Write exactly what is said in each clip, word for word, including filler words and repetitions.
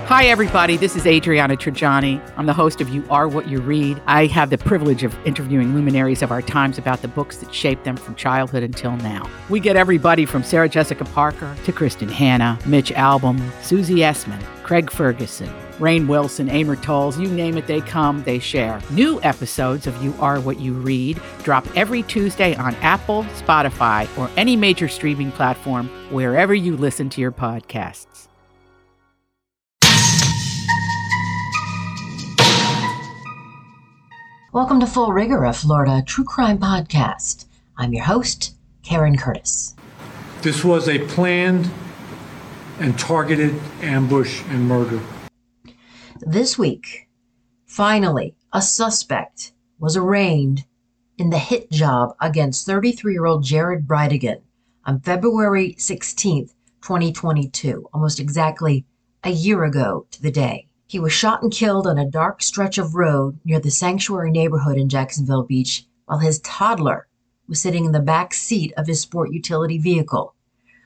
Hi, everybody. This is Adriana Trajani. I'm the host of You Are What You Read. I have the privilege of interviewing luminaries of our times about the books that shaped them from childhood until now. We get everybody from Sarah Jessica Parker to Kristen Hanna, Mitch Albom, Susie Essman, Craig Ferguson, Rainn Wilson, Amor Towles, you name it, they come, they share. New episodes of You Are What You Read drop every Tuesday on Apple, Spotify, or any major streaming platform wherever you listen to your podcasts. Welcome to Full Rigor, a Florida true crime podcast. I'm your host, Karen Curtis. This was a planned and targeted ambush and murder. This week, finally, a suspect was arraigned in the hit job against thirty-three-year-old Jared Bridegan on February sixteenth, twenty twenty-two, almost exactly a year ago to the day. He was shot and killed on a dark stretch of road near the Sanctuary neighborhood in Jacksonville Beach while his toddler was sitting in the back seat of his sport utility vehicle.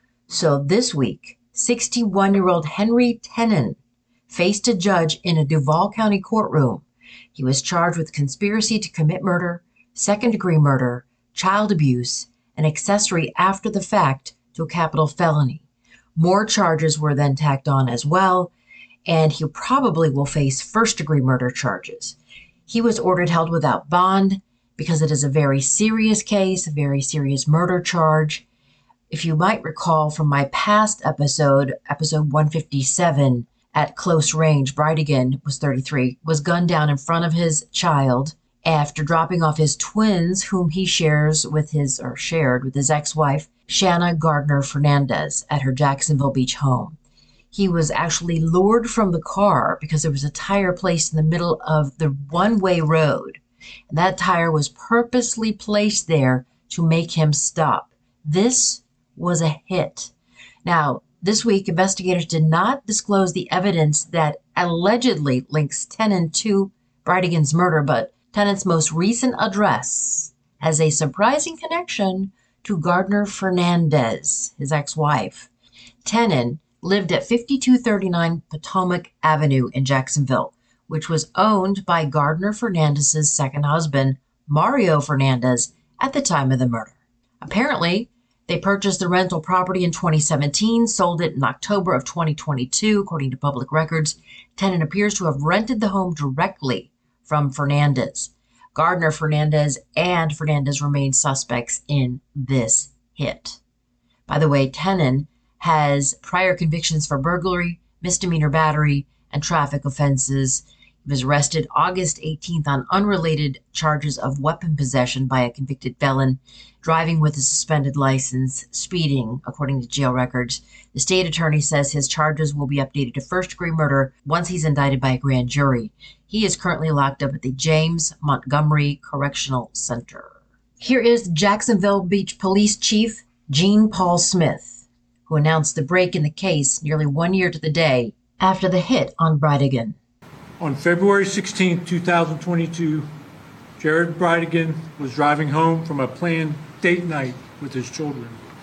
So this week, sixty-one-year-old Henry Tenon faced a judge in a Duval County courtroom. He was charged with conspiracy to commit murder, second-degree murder, child abuse, and accessory after the fact to a capital felony. More charges were then tacked on as well, and he probably will face first-degree murder charges. He was ordered held without bond because it is a very serious case, a very serious murder charge. If you might recall from my past episode, episode one fifty-seven, at close range, Bridegan was thirty-three, was gunned down in front of his child after dropping off his twins, whom he shares with his, or shared with his ex-wife, Shanna Gardner Fernandez, at her Jacksonville Beach home. He was actually lured from the car because there was a tire placed in the middle of the one-way road. And that tire was purposely placed there to make him stop. This was a hit. Now, this week, investigators did not disclose the evidence that allegedly links Tenon to Bridegan's murder, but Tenon's most recent address has a surprising connection to Gardner Fernandez, his ex-wife. Tenon lived at fifty-two thirty-nine Potomac Avenue in Jacksonville, which was owned by Gardner Fernandez's second husband, Mario Fernandez, at the time of the murder. Apparently, they purchased the rental property in twenty seventeen, sold it in October of twenty twenty-two, according to public records. Tenon appears to have rented the home directly from Fernandez. Gardner Fernandez and Fernandez remain suspects in this hit. By the way, Tenon has prior convictions for burglary, misdemeanor battery, and traffic offenses. He was arrested August eighteenth on unrelated charges of weapon possession by a convicted felon, driving with a suspended license, speeding, according to jail records. The state attorney says his charges will be updated to first-degree murder once he's indicted by a grand jury. He is currently locked up at the James Montgomery Correctional Center. Here is Jacksonville Beach Police Chief Gene Paul Smith, who announced the break in the case nearly one year to the day after the hit on Bridegan. On February sixteenth, twenty twenty-two, Jared Bridegan was driving home from a planned date night with his children.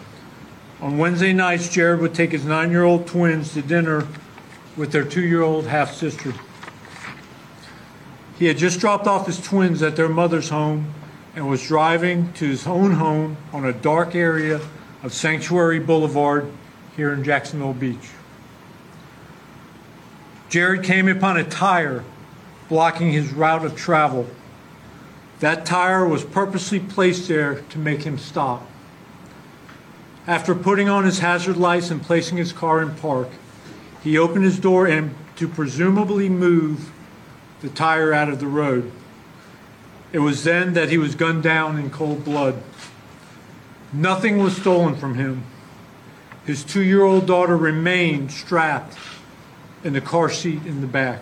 On Wednesday nights, Jared would take his nine-year-old twins to dinner with their two-year-old half-sister. He had just dropped off his twins at their mother's home and was driving to his own home on a dark area of Sanctuary Boulevard here in Jacksonville Beach. Jared came upon a tire blocking his route of travel. That tire was purposely placed there to make him stop. After putting on his hazard lights and placing his car in park, he opened his door and to presumably move the tire out of the road. It was then that he was gunned down in cold blood. Nothing was stolen from him. His two-year-old daughter remained strapped in the car seat in the back.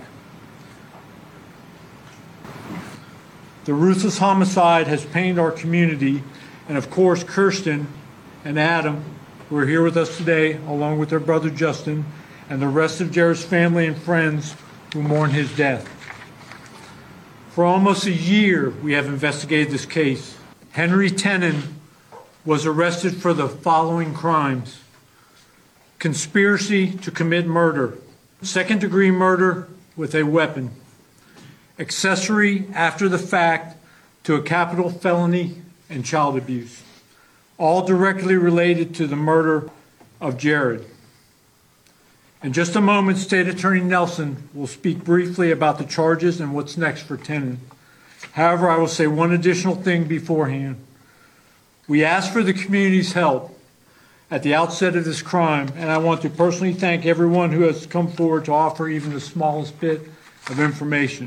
The ruthless homicide has pained our community, and of course Kirsten and Adam, who are here with us today, along with their brother Justin, and the rest of Jared's family and friends who mourn his death. For almost a year, we have investigated this case. Henry Tenon was arrested for the following crimes: conspiracy to commit murder, second-degree murder with a weapon, accessory after the fact to a capital felony, and child abuse, all directly related to the murder of Jared. In just a moment, State Attorney Nelson will speak briefly about the charges and what's next for Tenon. However, I will say one additional thing beforehand. We ask for the community's help at the outset of this crime, and I want to personally thank everyone who has come forward to offer even the smallest bit of information.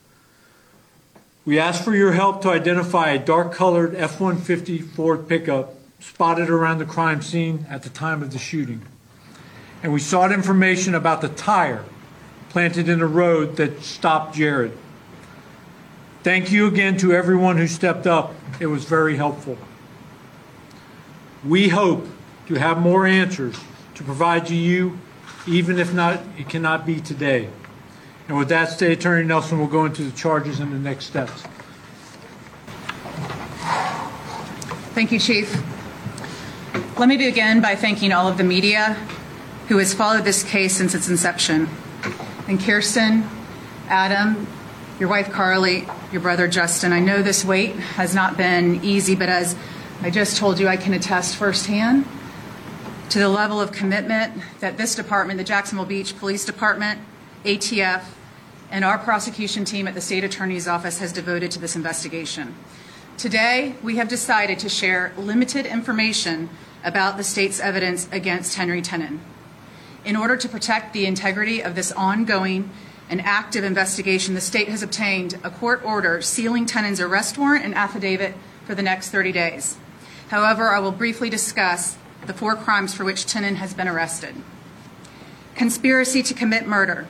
We ask for your help to identify a dark-colored F one fifty Ford pickup spotted around the crime scene at the time of the shooting. And we sought information about the tire planted in the road that stopped Jared. Thank you again to everyone who stepped up. It was very helpful. We hope to have more answers to provide to you, even if not, it cannot be today. And with that, State Attorney Nelson will go into the charges and the next steps. Thank you, Chief. Let me begin by thanking all of the media who has followed this case since its inception. And Kirsten, Adam, your wife Carly, your brother Justin, I know this wait has not been easy, but as I just told you, I can attest firsthand to the level of commitment that this department, the Jacksonville Beach Police Department, A T F, and our prosecution team at the State Attorney's Office has devoted to this investigation. Today, we have decided to share limited information about the state's evidence against Henry Tenon. In order to protect the integrity of this ongoing and active investigation, the state has obtained a court order sealing Tenon's arrest warrant and affidavit for the next thirty days. However, I will briefly discuss the four crimes for which Tenon has been arrested. Conspiracy to commit murder.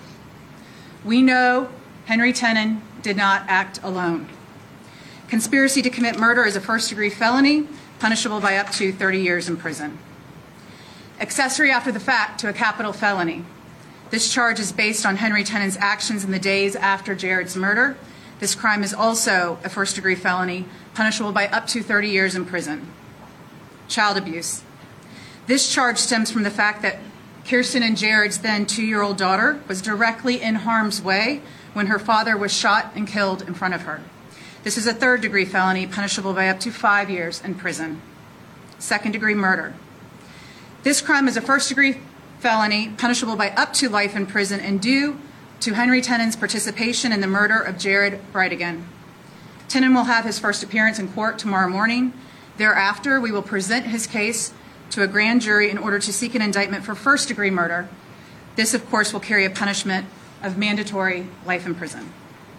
We know Henry Tenon did not act alone. Conspiracy to commit murder is a first-degree felony, punishable by up to thirty years in prison. Accessory after the fact to a capital felony. This charge is based on Henry Tenon's actions in the days after Jared's murder. This crime is also a first-degree felony, punishable by up to thirty years in prison. Child abuse. This charge stems from the fact that Kirsten and Jared's then two-year-old daughter was directly in harm's way when her father was shot and killed in front of her. This is a third-degree felony, punishable by up to five years in prison. Second-degree murder. This crime is a first-degree felony, punishable by up to life in prison, and due to Henry Tenon's participation in the murder of Jared Brightigan. Tenon will have his first appearance in court tomorrow morning. Thereafter, we will present his case to a grand jury in order to seek an indictment for first-degree murder. This, of course, will carry a punishment of mandatory life in prison.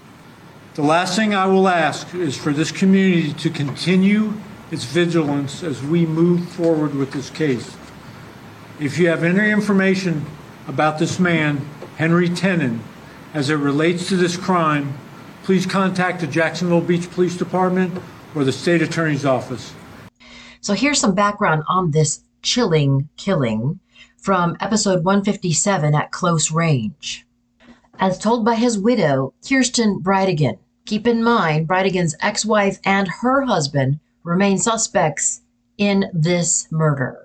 The last thing I will ask is for this community to continue its vigilance as we move forward with this case. If you have any information about this man, Henry Tenon, as it relates to this crime, please contact the Jacksonville Beach Police Department or the State Attorney's Office. So here's some background on this chilling killing from episode one fifty-seven at Close Range. As told by his widow, Kirsten Brightigan. Keep in mind, Brightigan's ex-wife and her husband remain suspects in this murder.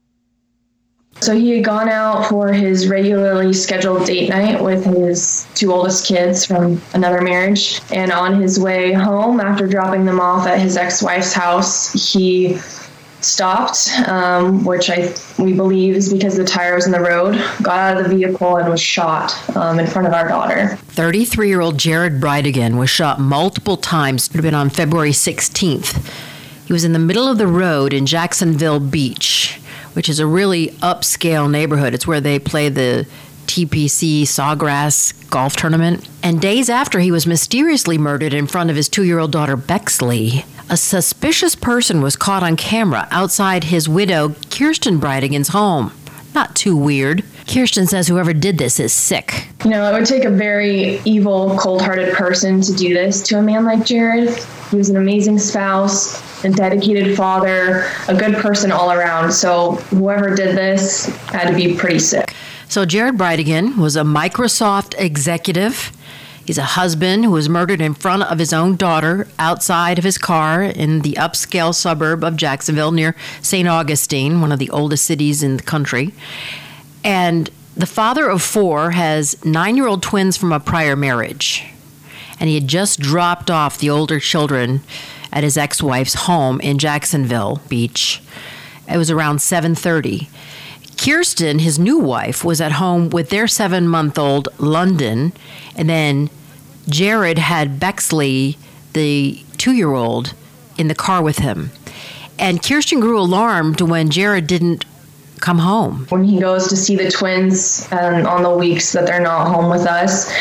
So he had gone out for his regularly scheduled date night with his two oldest kids from another marriage. And on his way home, after dropping them off at his ex-wife's house, he stopped, um, which I we believe is because the tire was in the road, got out of the vehicle and was shot um, in front of our daughter. thirty-three-year-old Jared Brightigan was shot multiple times. It had been on February sixteenth. He was in the middle of the road in Jacksonville Beach, which is a really upscale neighborhood. It's where they play the T P C Sawgrass golf tournament. And days after he was mysteriously murdered in front of his two-year-old daughter, Bexley, a suspicious person was caught on camera outside his widow, Kirsten Brightigan's home. Not too weird. Kirsten says whoever did this is sick. You know, it would take a very evil, cold-hearted person to do this to a man like Jared. He was an amazing spouse, a dedicated father, a good person all around. So whoever did this had to be pretty sick. So Jared Brightigan was a Microsoft executive. He's a husband who was murdered in front of his own daughter outside of his car in the upscale suburb of Jacksonville near Saint Augustine, one of the oldest cities in the country. And the father of four has nine-year-old twins from a prior marriage, and he had just dropped off the older children at his ex-wife's home in Jacksonville Beach. It was around seven thirty. Kirsten, his new wife, was at home with their seven-month-old London, and then Jared had Bexley, the two-year-old, in the car with him. And Kirsten grew alarmed when Jared didn't come home. When he goes to see the twins um, on the weeks that they're not home with us,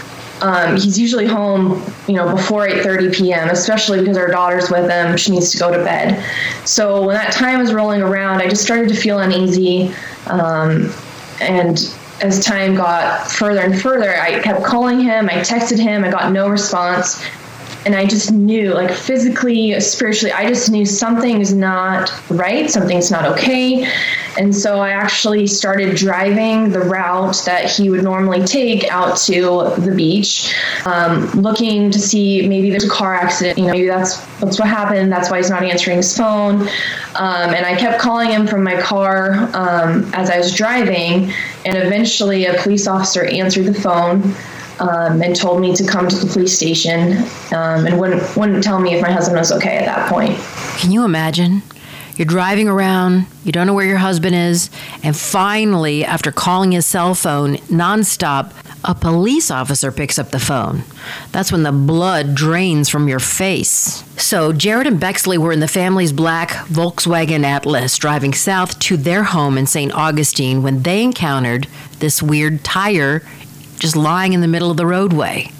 um, he's usually home, you know, before eight thirty p.m., especially because our daughter's with him. She needs to go to bed. So when that time was rolling around, I just started to feel uneasy. Um, and as time got further and further, I kept calling him. I texted him. I got no response. And I just knew, like physically, spiritually, I just knew something's not right, something's not okay. And so I actually started driving the route that he would normally take out to the beach, um, looking to see maybe there's a car accident. You know, maybe that's that's what happened. That's why he's not answering his phone. Um, and I kept calling him from my car um, as I was driving. And eventually a police officer answered the phone. Um, and told me to come to the police station um, and wouldn't, wouldn't tell me if my husband was okay at that point. Can you imagine? You're driving around, you don't know where your husband is, and finally, after calling his cell phone nonstop, a police officer picks up the phone. That's when the blood drains from your face. So Jared and Bexley were in the family's black Volkswagen Atlas driving south to their home in Saint Augustine when they encountered this weird tire just lying in the middle of the roadway.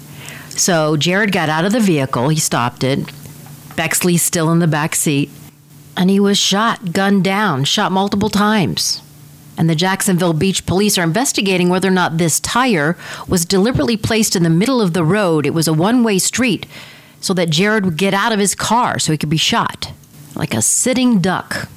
So Jared got out of the vehicle, he stopped it, Bexley's still in the back seat, and he was shot, gunned down, shot multiple times. And the Jacksonville Beach police are investigating whether or not this tire was deliberately placed in the middle of the road. It was a one-way street so that Jared would get out of his car so he could be shot, like a sitting duck.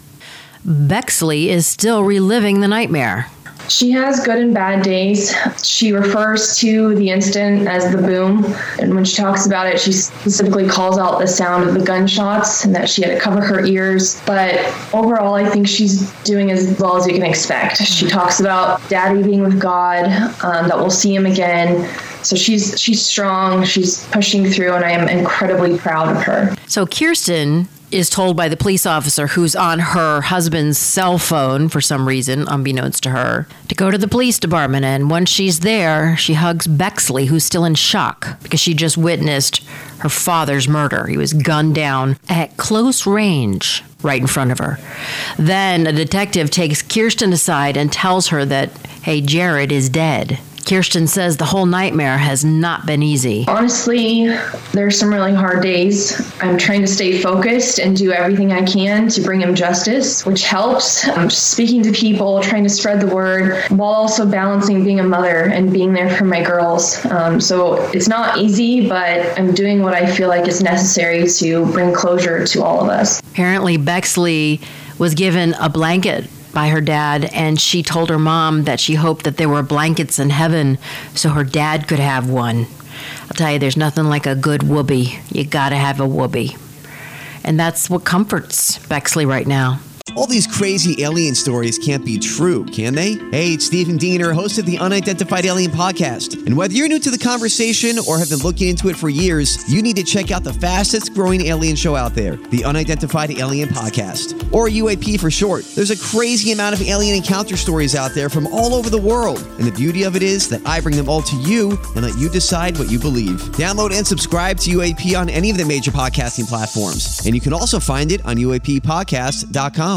Bexley is still reliving the nightmare. She has good and bad days. She refers to the incident as the boom. And when she talks about it, she specifically calls out the sound of the gunshots and that she had to cover her ears. But overall, I think she's doing as well as you can expect. She talks about Daddy being with God, um, that we'll see him again. So she's she's strong, she's pushing through, and I am incredibly proud of her. So Kirsten is told by the police officer, who's on her husband's cell phone for some reason, unbeknownst to her, to go to the police department. And once she's there, she hugs Bexley, who's still in shock because she just witnessed her father's murder. He was gunned down at close range right in front of her. Then a detective takes Kirsten aside and tells her that, hey, Jared is dead. Kirsten says the whole nightmare has not been easy. Honestly, there's some really hard days. I'm trying to stay focused and do everything I can to bring him justice, which helps. I'm just speaking to people, trying to spread the word, while also balancing being a mother and being there for my girls. Um, so it's not easy, but I'm doing what I feel like is necessary to bring closure to all of us. Apparently, Bexley was given a blanket by her dad, and she told her mom that she hoped that there were blankets in heaven so her dad could have one. I'll tell you, there's nothing like a good whoopee. You gotta have a whoopee. And that's what comforts Bexley right now. All these crazy alien stories can't be true, can they? Hey, it's Stephen Diener, host of the Unidentified Alien Podcast. And whether you're new to the conversation or have been looking into it for years, you need to check out the fastest growing alien show out there, the Unidentified Alien Podcast, or U A P for short. There's a crazy amount of alien encounter stories out there from all over the world. And the beauty of it is that I bring them all to you and let you decide what you believe. Download and subscribe to U A P on any of the major podcasting platforms. And you can also find it on U A P podcast dot com.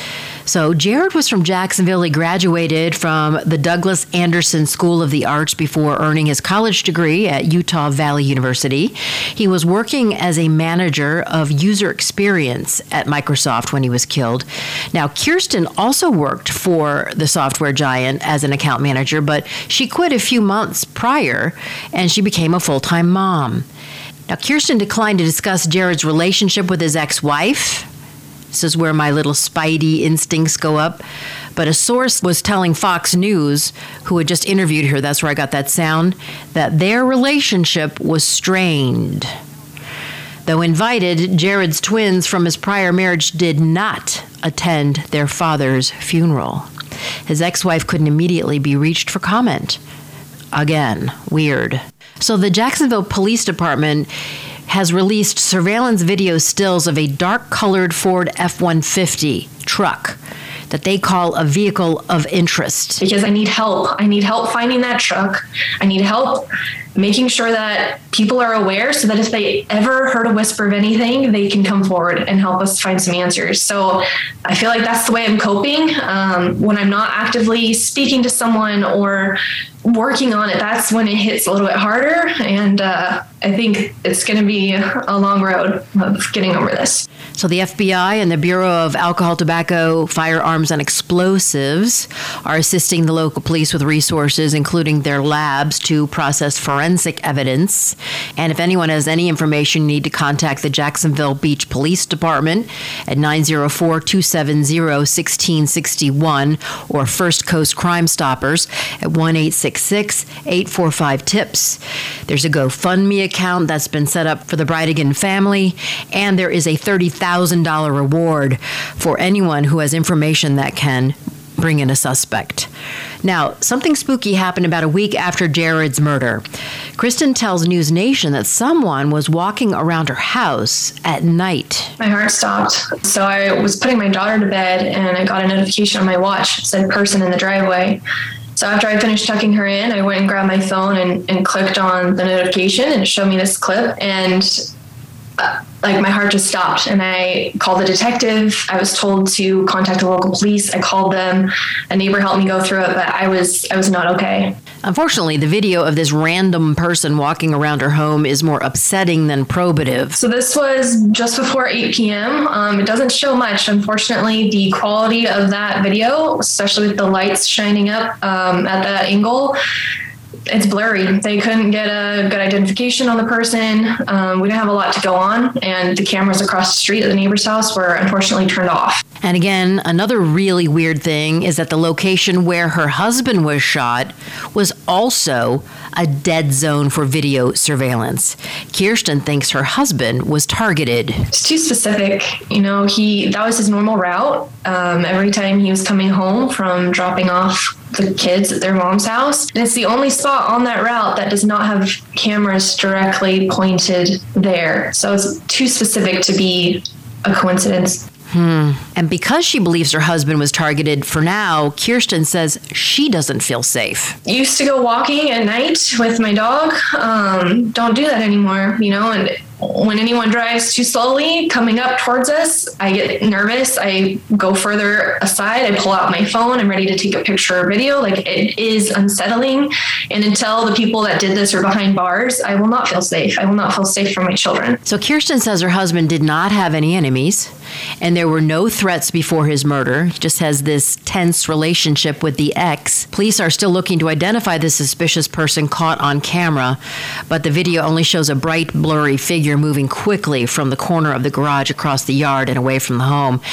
So Jared was from Jacksonville. He graduated from the Douglas Anderson School of the Arts before earning his college degree at Utah Valley University. He was working as a manager of user experience at Microsoft when he was killed. Now, Kirsten also worked for the software giant as an account manager, but she quit a few months prior and she became a full-time mom. Now, Kirsten declined to discuss Jared's relationship with his ex-wife. This is where my little spidey instincts go up. But a source was telling Fox News, who had just interviewed her, that's where I got that sound, that their relationship was strained. Though invited, Jared's twins from his prior marriage did not attend their father's funeral. his ex-wife couldn't immediately be reached for comment. Again, weird. So the Jacksonville Police Department has released surveillance video stills of a dark-colored Ford F one fifty truck that they call a vehicle of interest. Because I need help. I need help finding that truck. I need help making sure that people are aware so that if they ever heard a whisper of anything, they can come forward and help us find some answers. So I feel like that's the way I'm coping. Um, when I'm not actively speaking to someone or working on it, that's when it hits a little bit harder. And uh, I think it's going to be a long road of getting over this. So the F B I and the Bureau of Alcohol, Tobacco, Firearms, and Explosives are assisting the local police with resources, including their labs, to process forensic evidence. And if anyone has any information, you need to contact the Jacksonville Beach Police Department at nine oh four, two seven zero, one six six one or First Coast Crime Stoppers at one eight six six, eight four five, TIPS. There's a GoFundMe account that's been set up for the Bridegan family, and there is a thirty thousand dollars reward for anyone who has information that can bring in a suspect. Now, something spooky happened about a week after Jared's murder. Kristen tells News Nation that someone was walking around her house at night. My heart stopped. So I was putting my daughter to bed and I got a notification on my watch. It said person in the driveway. So after I finished tucking her in, I went and grabbed my phone and, and clicked on the notification, and it showed me this clip. And uh, like my heart just stopped, and I called the detective. I was told to contact the local police. I called them. A neighbor helped me go through it, but I was I was not okay. Unfortunately, the video of this random person walking around her home is more upsetting than probative. So this was just before eight p.m. Um, it doesn't show much. Unfortunately, the quality of that video, especially with the lights shining up um, at that angle, it's blurry. They couldn't get a good identification on the person. Um, we didn't have a lot to go on, and the cameras across the street at the neighbor's house were unfortunately turned off. And again, another really weird thing is that the location where her husband was shot was also a dead zone for video surveillance. Kirsten thinks her husband was targeted. It's too specific. You know, he that was his normal route. Um, every time he was coming home from dropping off the kids at their mom's house. And it's the only spot on that route that does not have cameras directly pointed there. So it's too specific to be a coincidence. Hmm. And because she believes her husband was targeted, for now, Kirsten says she doesn't feel safe. I used to go walking at night with my dog. Um, don't do that anymore, you know, and when anyone drives too slowly coming up towards us, I get nervous. I go further aside. I pull out my phone. I'm ready to take a picture or video. Like, it is unsettling. And until the people that did this are behind bars, I will not feel safe. I will not feel safe for my children. So Kirsten says her husband did not have any enemies, and there were no threats before his murder. He just has this tense relationship with the ex. Police are still looking to identify the suspicious person caught on camera, but the video only shows a bright, blurry figure moving quickly from the corner of the garage across the yard and away from the home.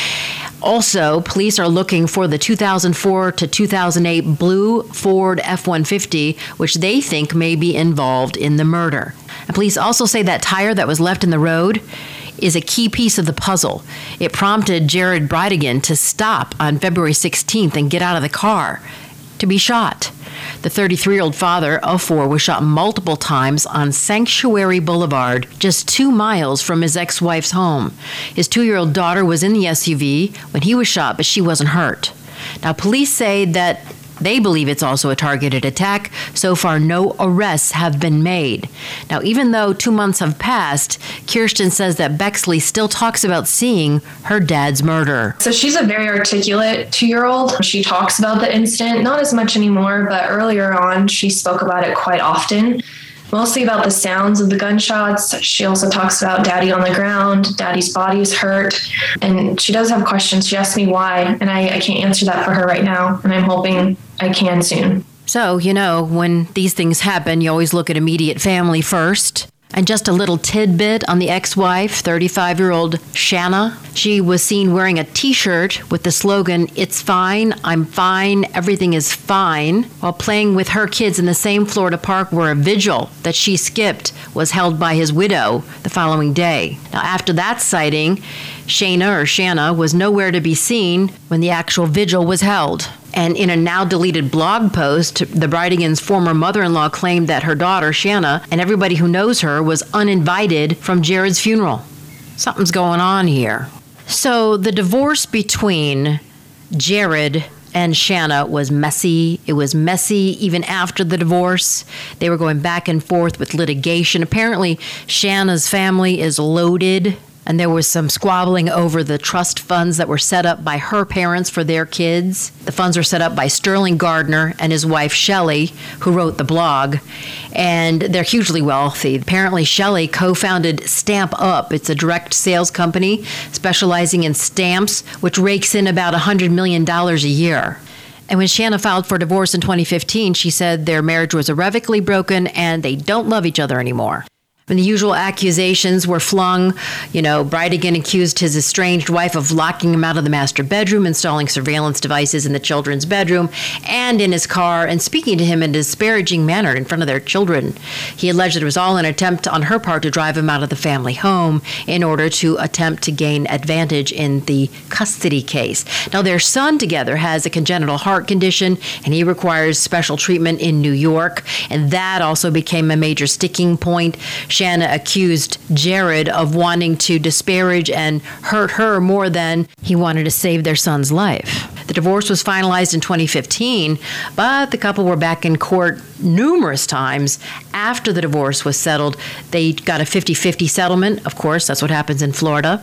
Also, police are looking for the two thousand four to two thousand eight blue Ford F one fifty, which they think may be involved in the murder. And police also say that tire that was left in the road is a key piece of the puzzle. It prompted Jared Bridegan to stop on February sixteenth and get out of the car to be shot. The thirty-three-year-old father of four was shot multiple times on Sanctuary Boulevard, just two miles from his ex-wife's home. His two-year-old daughter was in the S U V when he was shot, but she wasn't hurt. Now, police say that they believe it's also a targeted attack. So far, no arrests have been made. Now, even though two months have passed, Kirsten says that Bexley still talks about seeing her dad's murder. So she's a very articulate two-year-old. She talks about the incident, not as much anymore, but earlier on, she spoke about it quite often. Mostly about the sounds of the gunshots. She also talks about daddy on the ground, daddy's body is hurt, and she does have questions. She asked me why, and I, I can't answer that for her right now, and I'm hoping I can soon. So, you know, when these things happen, you always look at immediate family first. And just a little tidbit on the ex-wife, thirty-five-year-old Shanna. She was seen wearing a T-shirt with the slogan, "It's fine, I'm fine, everything is fine," while playing with her kids in the same Florida park where a vigil that she skipped was held by his widow the following day. Now, after that sighting, Shayna or Shanna was nowhere to be seen when the actual vigil was held. And in a now deleted blog post, the Bridigans' former mother-in-law claimed that her daughter, Shanna, and everybody who knows her was uninvited from Jared's funeral. Something's going on here. So the divorce between Jared and Shanna was messy. It was messy even after the divorce. They were going back and forth with litigation. Apparently, Shanna's family is loaded, and there was some squabbling over the trust funds that were set up by her parents for their kids. The funds were set up by Sterling Gardner and his wife, Shelley, who wrote the blog, and they're hugely wealthy. Apparently, Shelley co-founded Stamp Up. It's a direct sales company specializing in stamps, which rakes in about one hundred million dollars a year. And when Shanna filed for divorce in twenty fifteen, she said their marriage was irrevocably broken and they don't love each other anymore. When the usual accusations were flung, you know, Bridegan accused his estranged wife of locking him out of the master bedroom, installing surveillance devices in the children's bedroom and in his car, and speaking to him in a disparaging manner in front of their children. He alleged it was all an attempt on her part to drive him out of the family home in order to attempt to gain advantage in the custody case. Now, their son together has a congenital heart condition, and he requires special treatment in New York, and that also became a major sticking point. Shanna accused Jared of wanting to disparage and hurt her more than he wanted to save their son's life. The divorce was finalized in twenty fifteen, but the couple were back in court numerous times after the divorce was settled. They got a fifty-fifty settlement. Of course, that's what happens in Florida.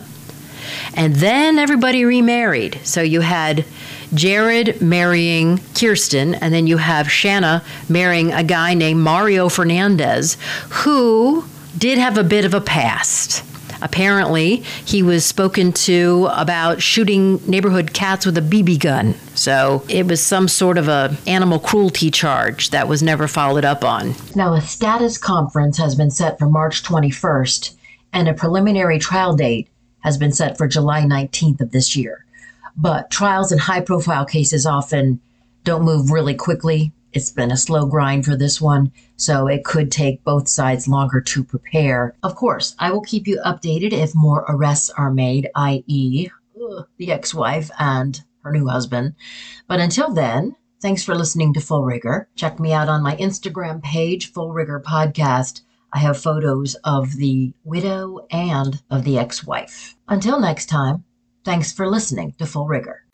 And then everybody remarried. So you had Jared marrying Kirsten, and then you have Shanna marrying a guy named Mario Fernandez, who did have a bit of a past. Apparently, he was spoken to about shooting neighborhood cats with a B B gun. So it was some sort of a animal cruelty charge that was never followed up on. Now, a status conference has been set for March twenty-first, and a preliminary trial date has been set for July nineteenth of this year. But trials in high-profile cases often don't move really quickly. It's been a slow grind for this one, so it could take both sides longer to prepare. Of course, I will keep you updated if more arrests are made, that is, ugh, the ex-wife and her new husband. But until then, thanks for listening to Full Rigor. Check me out on my Instagram page, Full Rigor Podcast. I have photos of the widow and of the ex-wife. Until next time, thanks for listening to Full Rigor.